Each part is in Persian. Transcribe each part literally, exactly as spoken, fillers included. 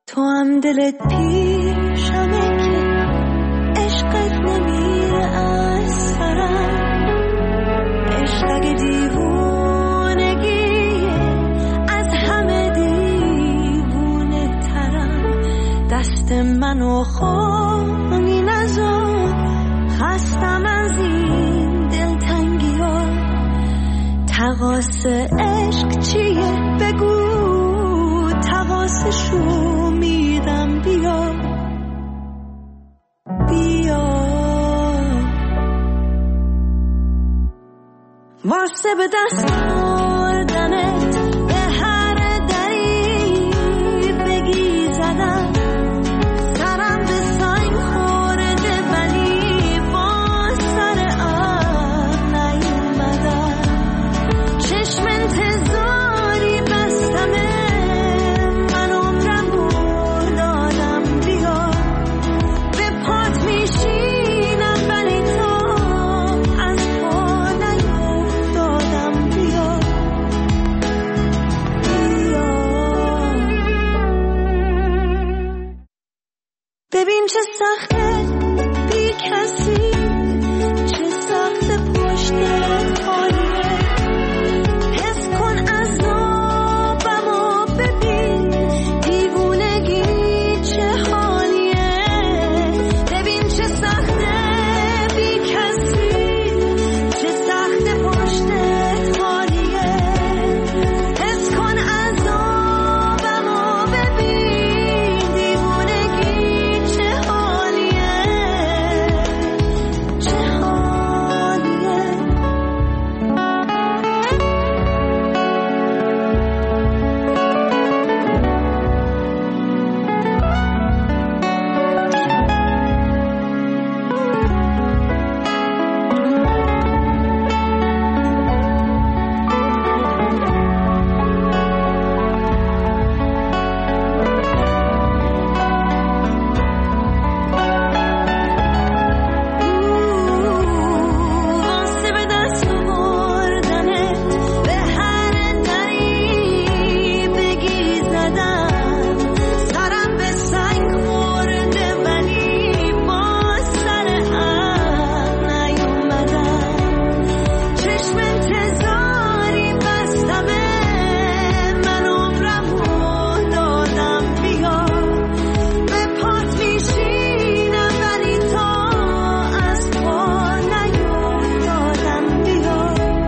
تو هم دلت پیشمه که عشقت نمیره از سرم، عشق اگه دیوونگیه از همه دیوونه ترم. دست منو خواهی نزار، خستم از این دلتنگی ها. تقاس عشق چیه بگو، تقاسشو میدم. بیا بیا واسه به دست آوردنت به هر دری بگی زدم. سرم به سنگ خورده ولی با سر آب نیومدم. چشم انتظاری بستمه، من عمرمو دادم. بیا به پات میشینم ولی تو از پا نیفتادم. بیا بیا ببین چه سخته بی کسی، چه سخته پشتت خالیه. حس کن عذابمو ببین، دیوونگی چه حالیه. ببین چه سخته بی کسی، چه سخته پشتت خالیه. حس کن عذابمو ببین، دیوونگی چه حالیه چه حالیه. واسه به دست آوردنت به هر دری بگی زدم. سرم به سنگ خورده ولی با سر هم نیومدم. چشم انتظاری بستمه، من عمرمو دادم. بیا به پات میشینم ولی تو از پا نیفتادم. بیا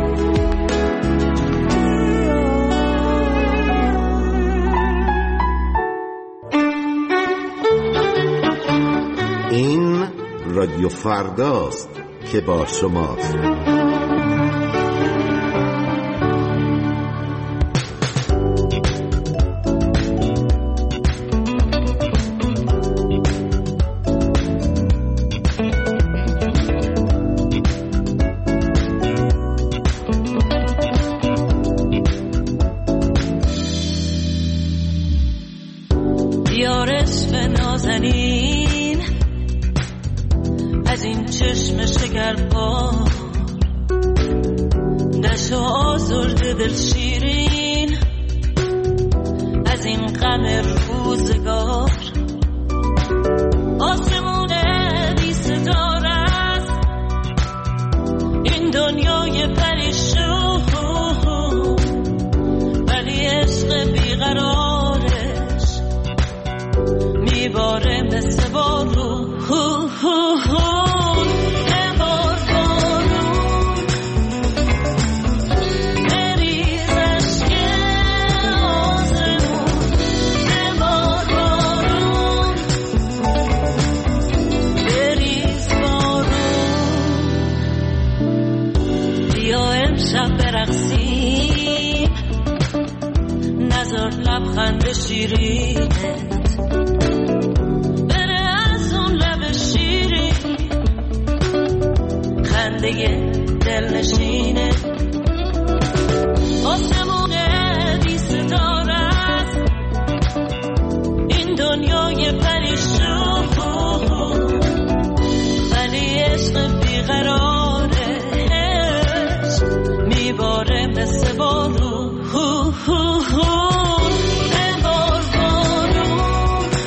این رادیو فرداست که با شماست. بیار عشق نازنین از این چشم شکربار، دشت و آزرده دل شیرین از این غم روزگار. آسمون بی ستار است این دنیای پریشون، ولی عشق بیقرارش میباره مثل بارون. برقصیم نظر لبخند شیرینت بره از اون لب شیرین، خنده دل نشینه. آسمون بی ستاره است این دنیای پریشون، ولی عشق بیقرارش میباره مثل بارون. ببار بارون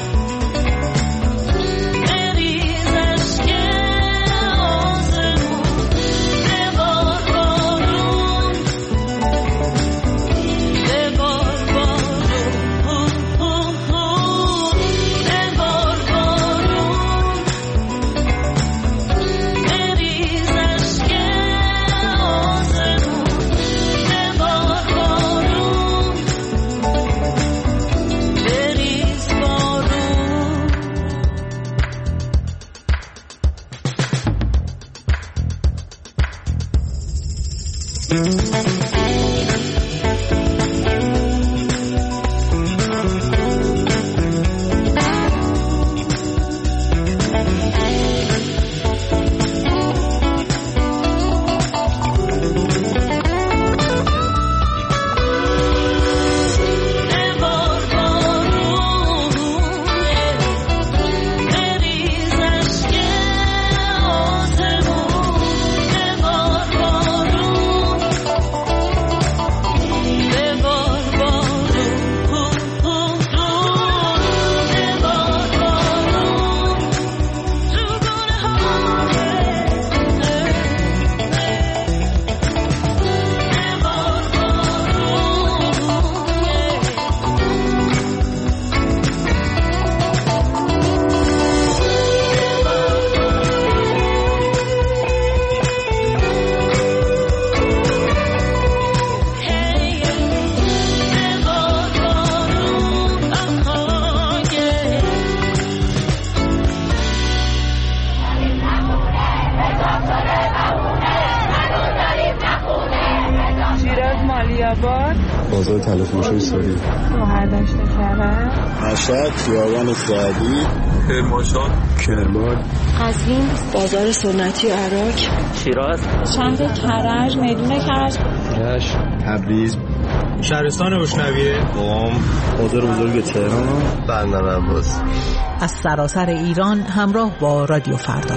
آزاد تلافروشوی ساری، بهرداشت کرد، مشهد، خیابان سعدی، کرمانشاه، کرمان، قزوین، بازار سنتی عراق، شیراز، شهر کرج، میدون کرج، رشت، تبریز، شهرستان روشنویه، قم، بازار بزرگ تهران، بندر عباس. از سراسر ایران همراه با رادیو فردا.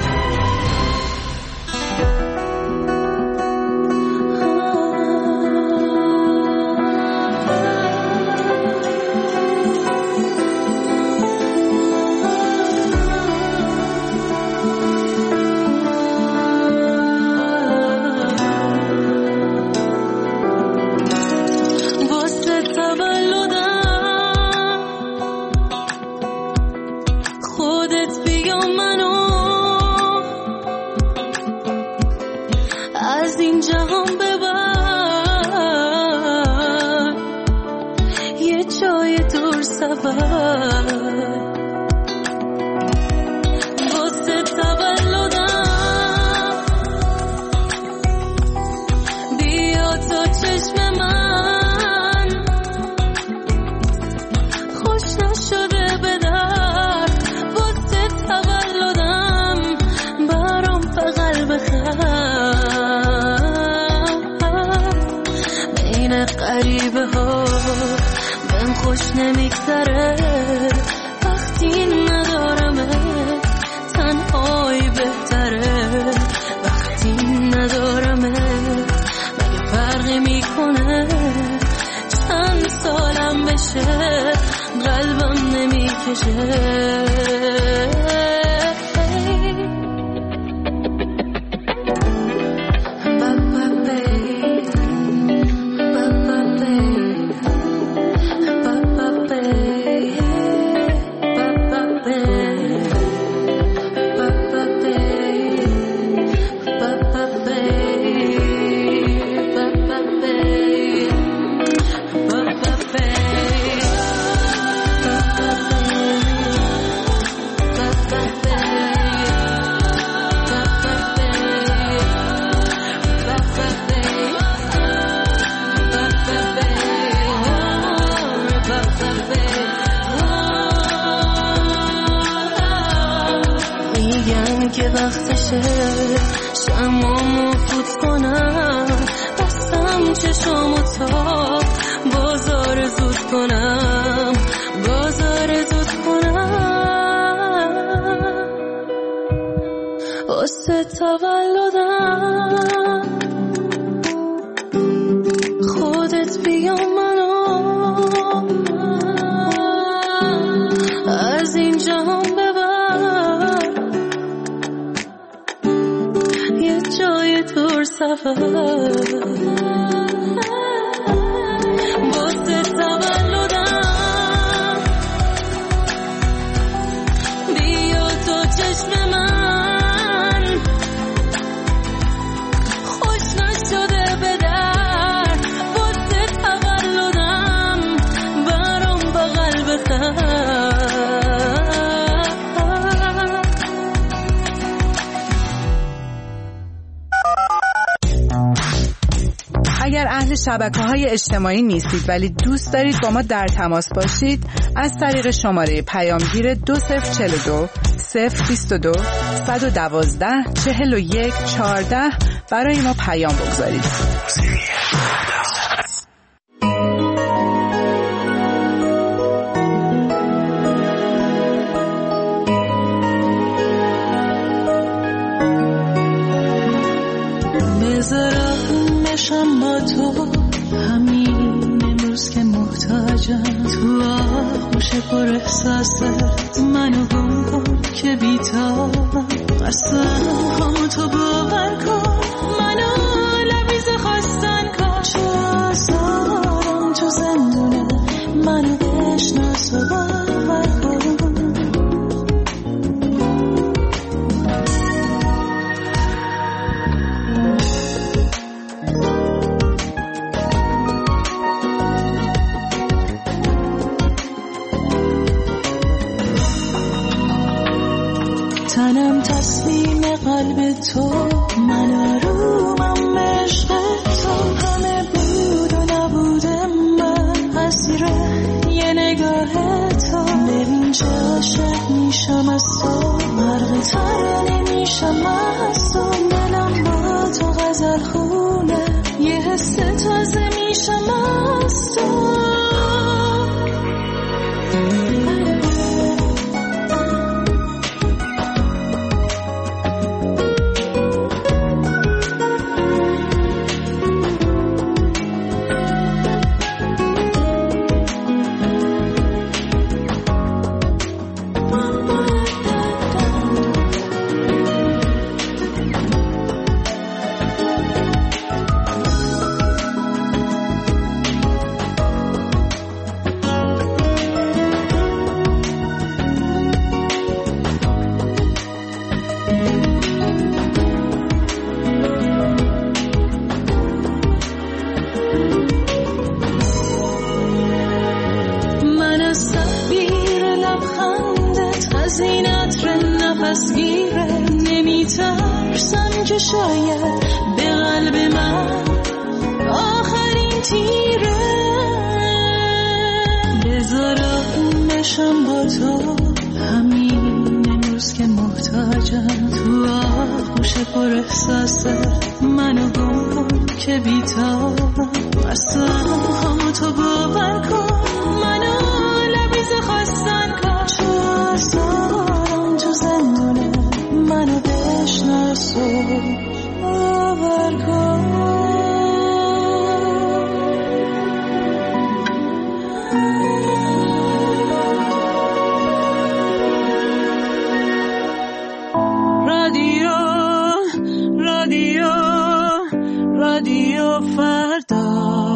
شبکه‌های اجتماعی نیستید ولی دوست دارید با ما در تماس باشید، از طریق شماره پیامگیر دو صفر چهل و دو صفر بیست و دو صد و دوازده چهل و یک چهارده برای ما پیام بگذارید. تو آغوش پر احساست منو گم کن که بی‌تابم، قسم هم تو باور کن منو لبیز خواستن کن، چه آزارم تو زندونه منو بشناس و باور کن. تنم تصمیم قلب تو، من آرومم عشق تو، همه بود و نبود من، تو. ببین چه عاشق میشم از تو، مرغ ترانه میشم از تو. دلم با تو غزل خونه، یه حس تازه میشم از تو. نمیترسم که شاید به قلب من آخرین تیره، بذارم نشم با تو همین امروز که محتاجم. تو آغوش پر احساس منو گم کن که بیتابم، اصلا همو تو باور کن، منو لبیز خواستن کن. چو آزارم تو زندونه منو بشناس و باور کن. رادیو رادیو رادیو فردا.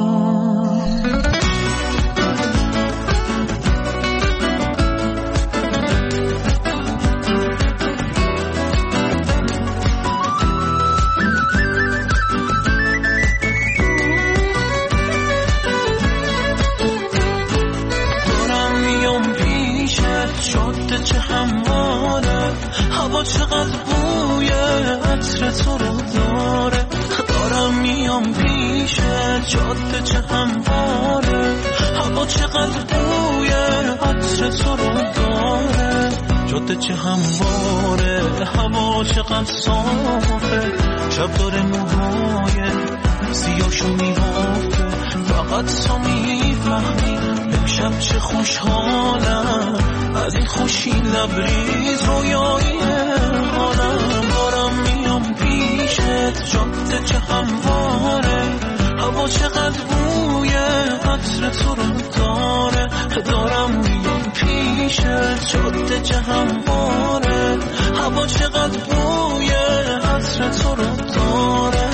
چه همواره، هوا چقدر بوی عطر تو رو داره. دارم میام پیش جاده چه همواره، هوا چقدر بوی عطر تو رو داره. جاده چه همواره، هوا چقدر صافه. شب داره موهای سیاشو میبافه، فقط تو میفهمی امشب چه خوشحالم از این خوشی لبریز رویایی حالم. دارم میام پیشت جاده چه همواره، هوا چقدر بوی عطر تو رو داره. دارم میام پیشت جاده چه همواره، هوا چقدر بوی عطر تو رو داره.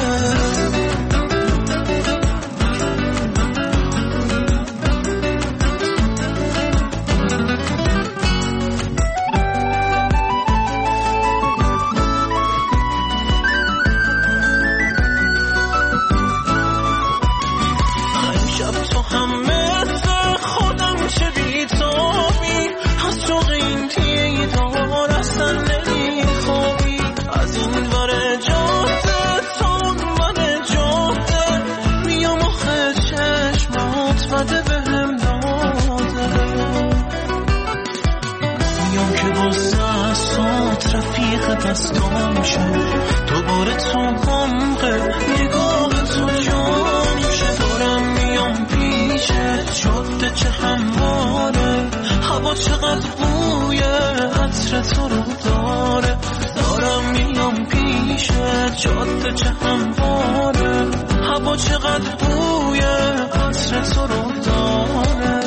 دستام شه دوباره تو غمقه نگاه تو جان شه. دارم میام پیشت جاده چه همواره، هوا چقدر بوی عطر تو رو داره. دارم میام پیشت جاده چه همواره، هوا چقدر بوی عطر تو رو داره.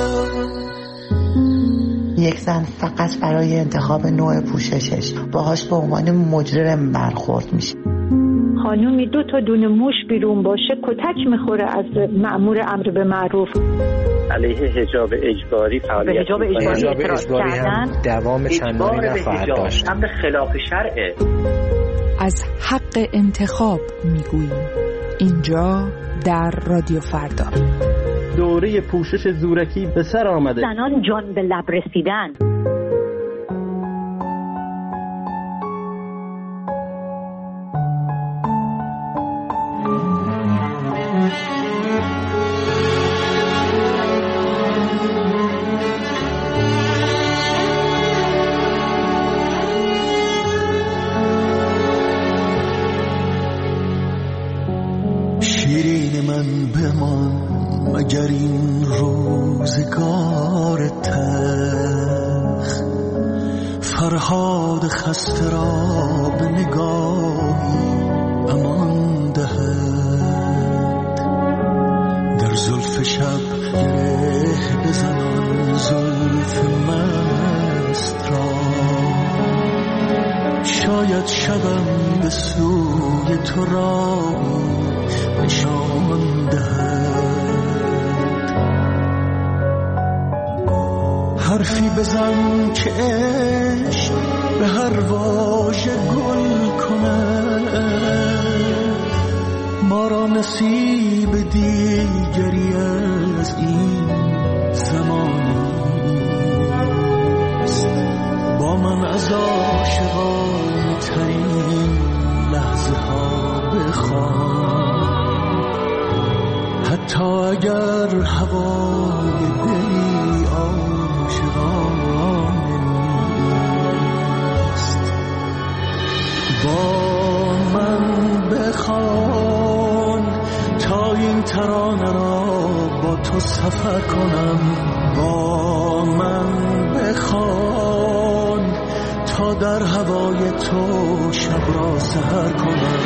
یک زن فقط برای انتخاب نوع پوششش باهاش به عنوان مجرم برخورد میشه. خانومی دو تا دونه موش بیرون باشه کتک میخوره از مأمور امر به معروف. علیه حجاب اجباری فعالیت حجاب اجباری اعتراض کردن، دوام چندانی نخواهد داشت. امر خلاف شرعه. از حق انتخاب میگوییم اینجا در رادیو فردا. دوره پوشش زورکی به سر آمده. زنان جان به لب رسیدن. فرهاد خسته را به نگاهی امان دهد، در زلف شب گره بزنان زلف مست را، شاید شبم به سوی تو را نشان دهد. حرفی بزن که عشق به هر واژه گل کند، ما را نصیب دیگری از این زمانیست. با من از عاشقان ترین لحظه ها بخوان، حتی اگر هوای دلی عاشقانه نیست. با من بخوان تا این ترانه را با تو سفر کنم، با من بخوان تا در هوای تو شب را سحر کنم.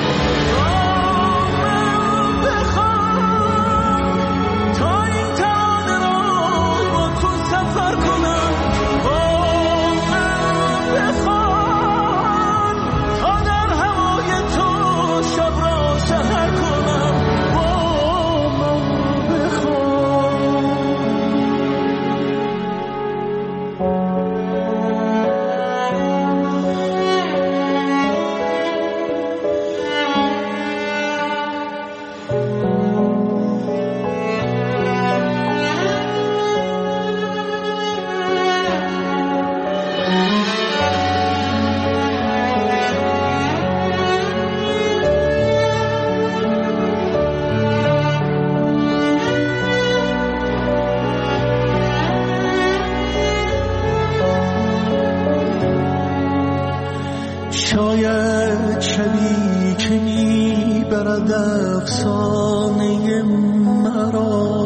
شاید شبی که می برد افسانه مرا،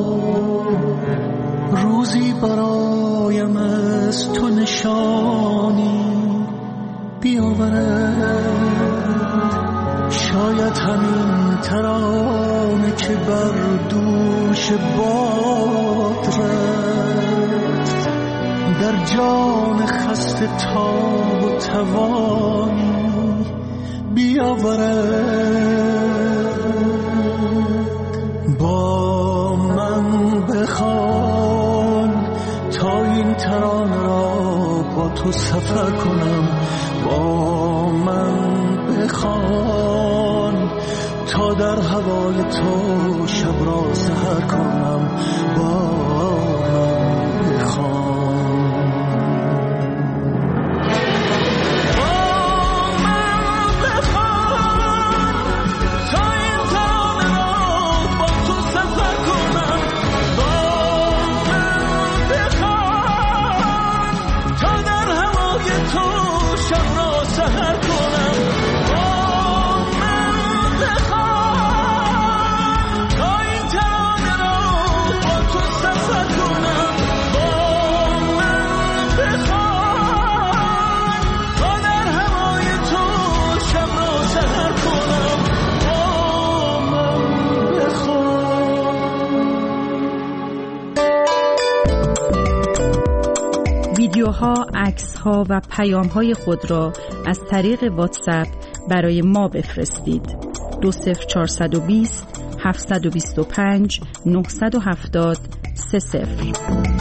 روزی برایم از تو نشانی بیاورد. شاید همین ترانه که بر دوش باد رفت، در جان خسته تاب و توانی بیاورد. با من بخوان تا این ترانه را با تو سفر کنم، با من بخوان تا در هوای تو شب را سحر کنم. با من بخوان ویدیوها، عکس‌ها و پیام‌های خود را از طریق واتساپ برای ما بفرستید. دو صفر چهارصد و بیست هفتصد و بیست و پنج نهصد و هفتاد سه صفر.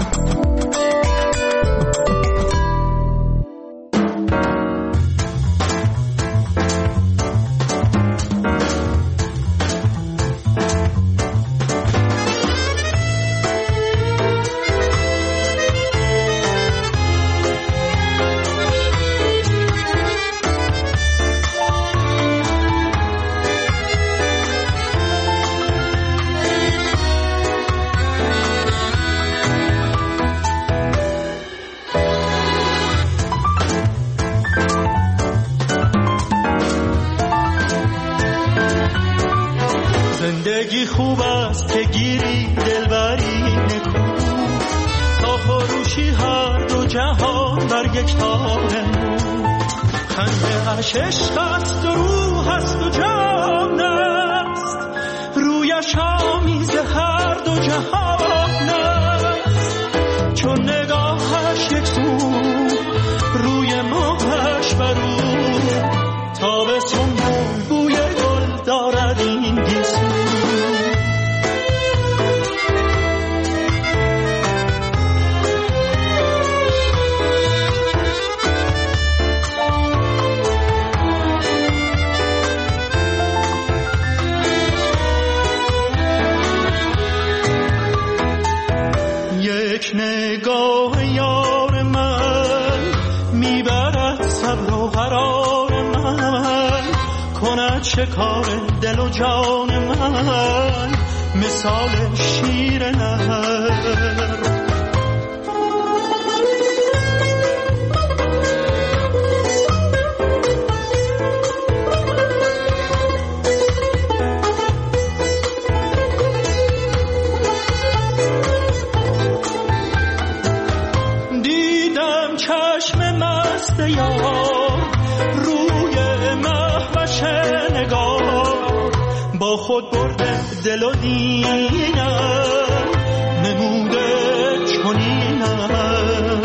زندگی خوب است که گیری دلبری نکو، تا فروشی هر دو جهان بر یک تانه. خنده‌اش عشق است و روح است و جان است، رویش آمیز هر دو جهان است. چون نگاهش یک سو روی ماهش برو، تابستون بوی گل دارد این گیسو. یک نگاه یار من میبرد صبر و قرار من، کند شکار دل و جان من مثال شیر نهر. با خود برده دل و دینم، نموده چنینم.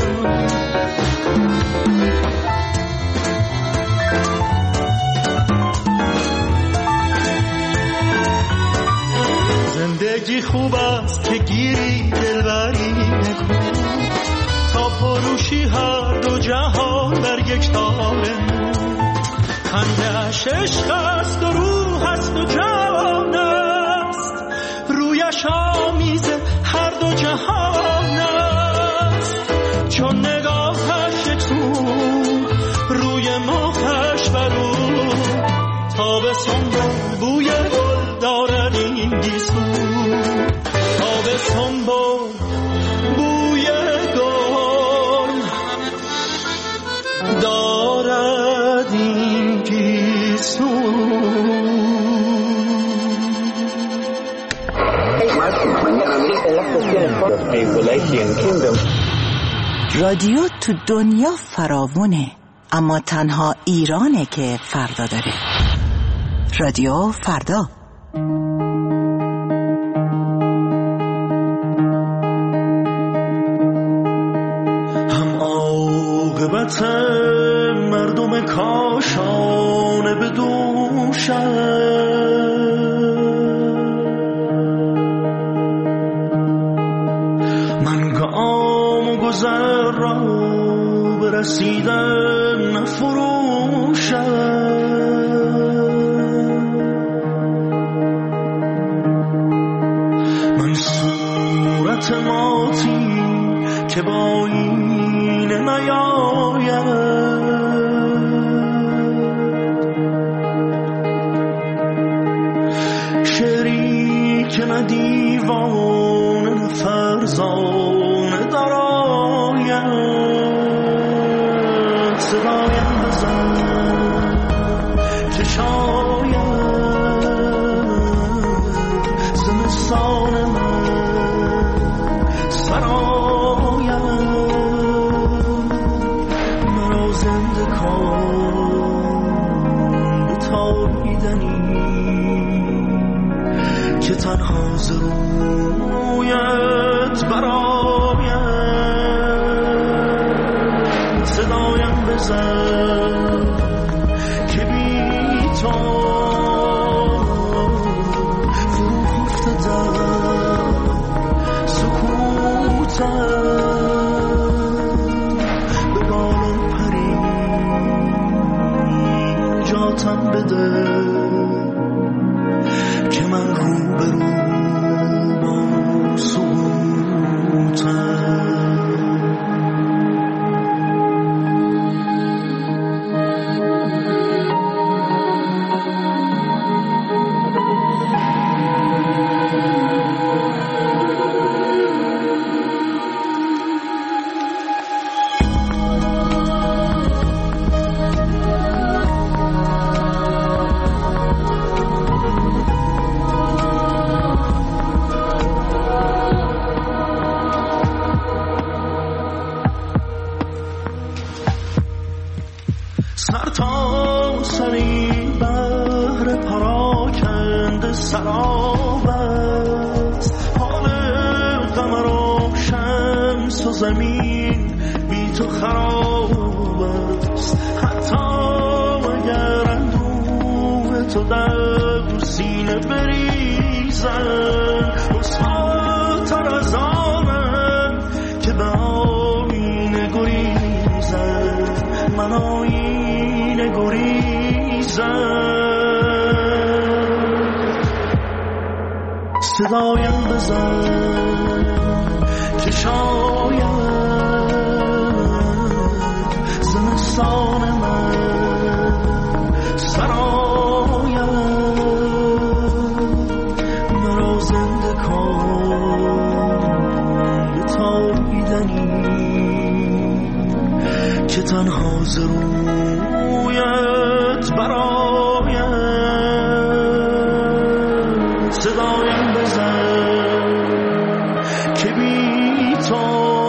زندگی خوب است که گیری دلبری نکن، تا فروشی هر دو جهان بر یک تار. خنده‌اش عشق است و روح است و جان است، رویش آمیز هر دو جهان است. چون نگاهش یک سو روی ماهش برو، تابستون بوی گل دارد این گیسو. تابستون بوی گل دارد این گیسو. رادیو تو دنیا فراوونه، اما تنها ایرانه که فردا داره. رادیو فردا. هم عاقبت مردم کاشانه به دوشم، من گام و گذر را برسیدن نفروشم. من صورت ماتی که با این نیاید، شعری که نه دیوانه نه فرزانه دراید. صدایم بزن که شاید زمستان من سراید. مرا زنده کن به تابیدنی که تنها ز رویت براید. صدایم بزن که بی تو فرو افتادم سکوتم. به بالم پری جاتم بده که من رو به رو با سکوتم. سر تا سری بحر پراکنده سراب است، حال قمر و شمس و زمین بی تو خراب است. حتی اگر اندوه تو در سینه بریزن، رسواتر از آنم که به آینه گریزن، من آینه گریزن. صدایم بزن که شاید زمستان من سرایم، مرا زنده کن به تابیدنی که تنها ز رویت برایم. صدایم بزن که بی تو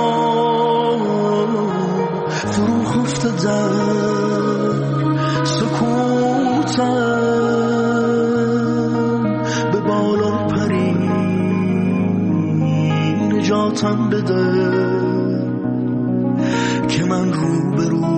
فرو خفته در سکوتم، به بالا پری نجاتم بده که من رو به رو